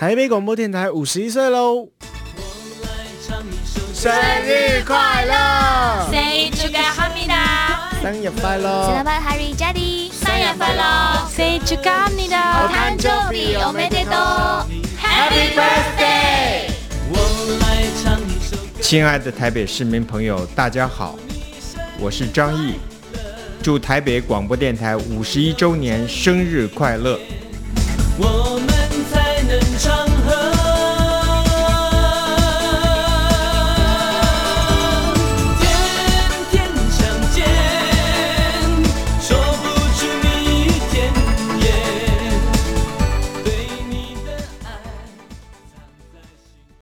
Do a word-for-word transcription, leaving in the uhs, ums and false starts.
台北广播电台五十一岁喽！生日快乐 Say 축하합니다. 生日快乐 Selamat Hari Jadi. Saya Falo. Say 축하합니다. お誕生日おめでとう Happy birthday. 亲爱的台北市民朋友，大家好，我是张毅，祝台北广播电台五十一周年生日快乐！